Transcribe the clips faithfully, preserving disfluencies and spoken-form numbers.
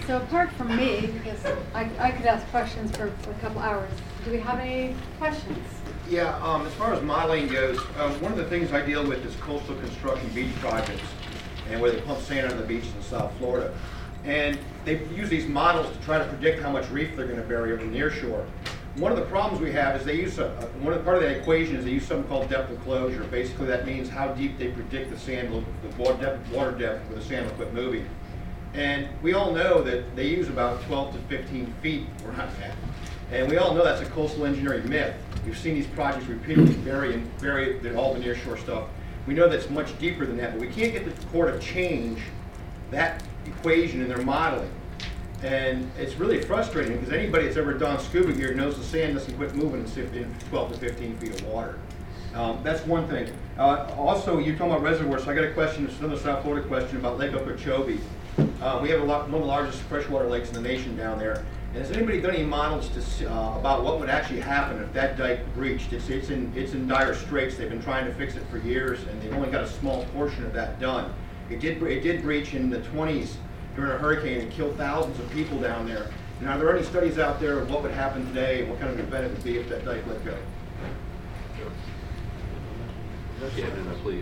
So apart from me, because I, I could ask questions for, for a couple hours, do we have any questions? Yeah, um, as far as modeling goes, um, one of the things I deal with is coastal construction beach projects, and where they pump sand on the beaches in South Florida. And they use these models to try to predict how much reef they're going to bury over the near shore. One of the problems we have is they use a, a one of the, part of that equation is they use something called depth of closure. Basically, that means how deep they predict the sand, will, the water depth, water depth where the sand will quit moving. And we all know that they use about twelve to fifteen feet around that. And we all know that's a coastal engineering myth. We've seen these projects repeatedly bury and bury all the nearshore stuff. We know that's much deeper than that, but we can't get the Corps to change that equation in their modeling. And it's really frustrating because anybody that's ever done scuba gear knows the sand doesn't quit moving in twelve to fifteen feet of water. Um, that's one thing. Uh, also, you're talking about reservoirs, so I got a question, it's another South Florida question about Lake Okeechobee. Uh, we have a lot, one of the largest freshwater lakes in the nation down there. And has anybody done any models to, uh, about what would actually happen if that dike breached? It's, it's, in, it's in dire straits. They've been trying to fix it for years, and they've only got a small portion of that done. It did, it did breach in the twenties during a hurricane and killed thousands of people down there. And are there any studies out there of what would happen today and what kind of event it would be if that dike let go? Yeah, no, no, please.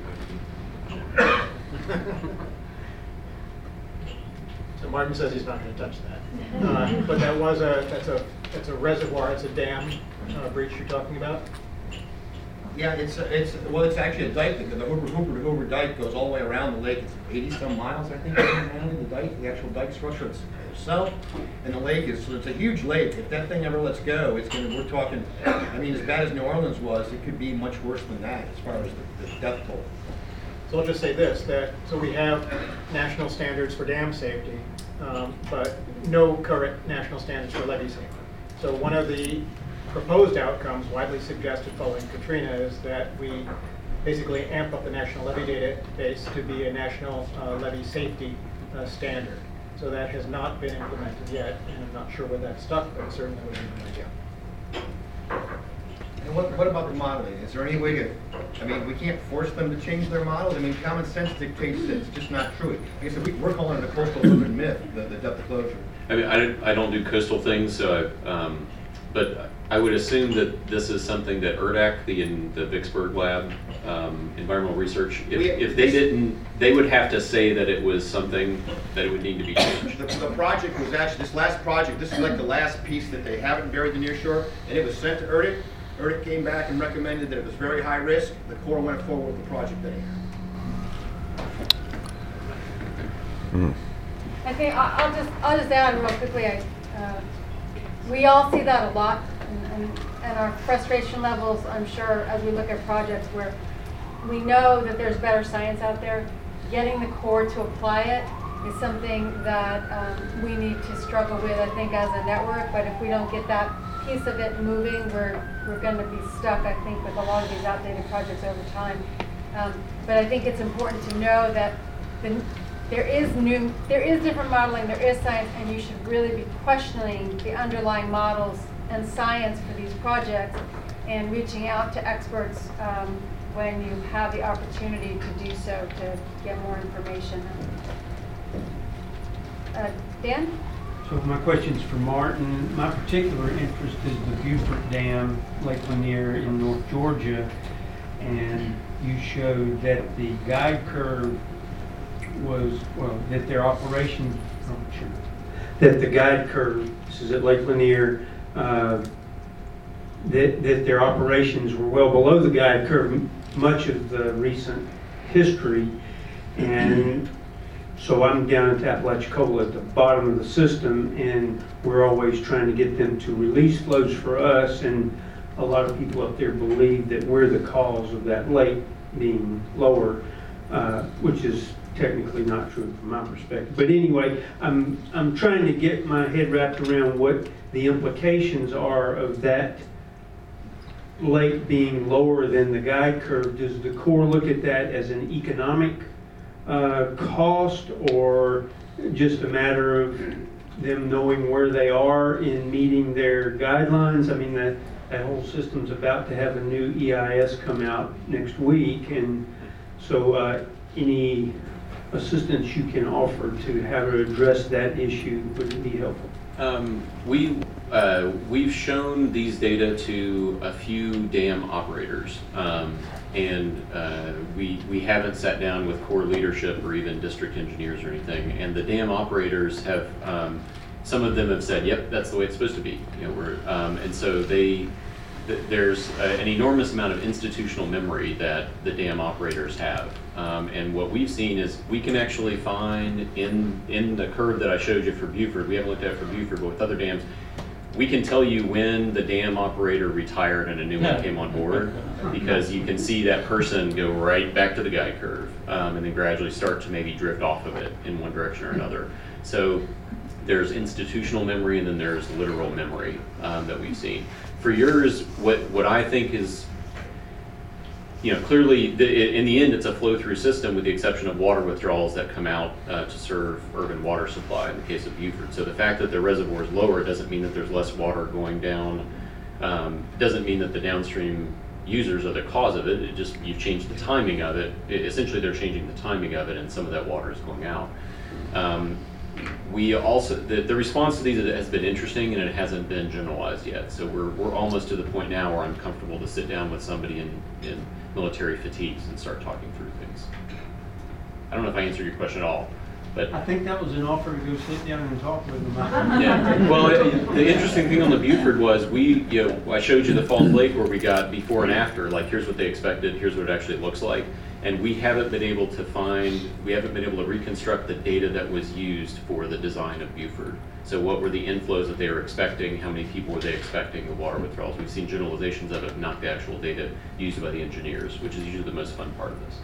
So Martin says he's not going to touch that. Uh, but that was a, that's a, that's a reservoir, it's a dam uh, breach you're talking about? Yeah, it's, a, it's well, it's actually a dike. The Hoover, Hoover to Hoover dike goes all the way around the lake. It's eighty some miles, I think, the dike, the actual dike structure itself. And the lake is, so it's a huge lake. If that thing ever lets go, it's going to, we're talking, I mean, as bad as New Orleans was, it could be much worse than that as far as the, the death toll. So I'll just say this, that, so we have national standards for dam safety, um, but no current national standards for levee safety. So one of the proposed outcomes widely suggested following Katrina is that we basically amp up the national levee database to be a national uh, levee safety uh, standard. So that has not been implemented yet, and I'm not sure where that's stuck, but it certainly would be an idea. And what, what about the modeling? Is there any way to, I mean, we can't force them to change their models? I mean, common sense dictates that it's just not true. Like I said, we, we're calling it a coastal urban myth, the, the depth of closure. I mean, I don't, I don't do coastal things, so I, um, but I would assume that this is something that E R D A C, the in the Vicksburg lab, um, environmental research, if, We- if they didn't, they would have to say that it was something that it would need to be changed. The, the project was actually, this last project, this is like the last piece that they haven't buried the nearshore, and it was sent to E R D A C. E R D A C came back and recommended that it was very high risk. The Corps went forward with the project anyhow. Mm. I think I- I'll just I'll just add real quickly. I, uh, we all see that a lot, and, and, and our frustration levels, I'm sure, as we look at projects where we know that there's better science out there, getting the Corps to apply it is something that um, we need to struggle with, I think, as a network. But if we don't get that piece of it moving, we're we're going to be stuck, I think, with a lot of these outdated projects over time. Um, but I think it's important to know that the There is new, there is different modeling, there is science, and you should really be questioning the underlying models and science for these projects and reaching out to experts um, when you have the opportunity to do so to get more information. Uh, Dan? So my question's for Martin. My particular interest is the Beaufort Dam, Lake Lanier in North Georgia, and you showed that the guide curve was, well, that their operation, oh, sure, that the guide curve, this is at Lake Lanier, uh, that, that their operations were well below the guide curve much of the recent history. And so I'm down at Apalachicola at the bottom of the system, and we're always trying to get them to release flows for us, and a lot of people up there believe that we're the cause of that lake being lower, uh, which is technically not true from my perspective. But anyway, I'm I'm trying to get my head wrapped around what the implications are of that lake being lower than the guide curve. Does the Corps look at that as an economic uh, cost, or just a matter of them knowing where they are in meeting their guidelines? I mean, that, that whole system's about to have a new E I S come out next week, and so uh, any assistance you can offer to how to address that issue would be helpful. Um, we, uh, we've shown these data to a few dam operators, um, and uh, we, we haven't sat down with core leadership or even district engineers or anything, and the dam operators have, um, some of them have said, yep, that's the way it's supposed to be. You know, we're, um, and so they, th there's a, an enormous amount of institutional memory that the dam operators have. Um, and what we've seen is we can actually find in, in the curve that I showed you for Buford, we haven't looked at it for Buford, but with other dams, we can tell you when the dam operator retired and a new one came on board, because you can see that person go right back to the guide curve, um, and then gradually start to maybe drift off of it in one direction or another. So there's institutional memory and then there's literal memory um, that we've seen. For yours, what, what I think is, you know, clearly, the, in the end, it's a flow-through system with the exception of water withdrawals that come out uh, to serve urban water supply in the case of Buford. So the fact that the reservoir is lower doesn't mean that there's less water going down. Um, doesn't mean that the downstream users are the cause of it. It just, you've changed the timing of it. It essentially, they're changing the timing of it, and some of that water is going out. Um, we also, the, the response to these has been interesting, and it hasn't been generalized yet. So we're, we're almost to the point now where I'm comfortable to sit down with somebody in, in military fatigues and start talking through things. I don't know if I answered your question at all, but I think that was an offer to go sit down and talk with them. yeah. Well, it, the interesting thing on the Buford was we, you know, I showed you the Falls Lake where we got before and after. Like, here's what they expected, here's what it actually looks like, and we haven't been able to find, we haven't been able to reconstruct the data that was used for the design of Buford. So what were the inflows that they were expecting? How many people were they expecting? The water withdrawals. We've seen generalizations of it, not the actual data used by the engineers, which is usually the most fun part of this.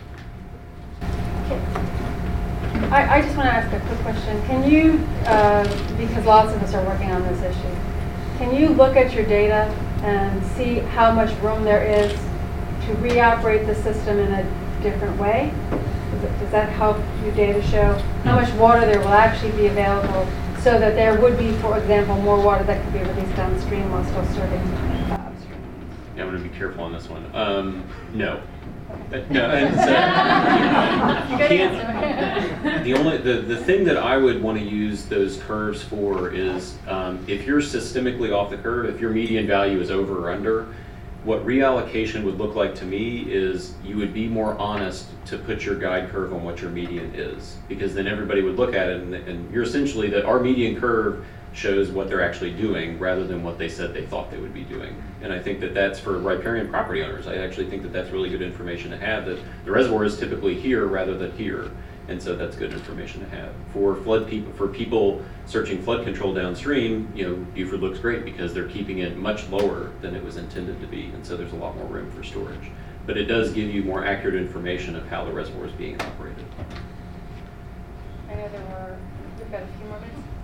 I, I just want to ask a quick question. Can you, uh, because lots of us are working on this issue, can you look at your data and see how much room there is to reoperate the system in a different way? Does, it, does that help your data show how much water there will actually be available, so that there would be, for example, more water that could be released downstream while still serving uh, upstream? Yeah, I'm going to be careful on this one. Um, no. Uh, No, it's, uh, you Good can't- answer. The only the, the thing that I would want to use those curves for is um, if you're systemically off the curve, if your median value is over or under, what reallocation would look like to me is you would be more honest to put your guide curve on what your median is, because then everybody would look at it and, and you're essentially that our median curve shows what they're actually doing rather than what they said they thought they would be doing. And I think that that's for riparian property owners. I actually think that that's really good information to have, that the reservoir is typically here rather than here. And so that's good information to have. For flood people, for people searching flood control downstream, you know, Buford looks great because they're keeping it much lower than it was intended to be. And so there's a lot more room for storage. But it does give you more accurate information of how the reservoir is being operated. I know there were, we've got a few more minutes.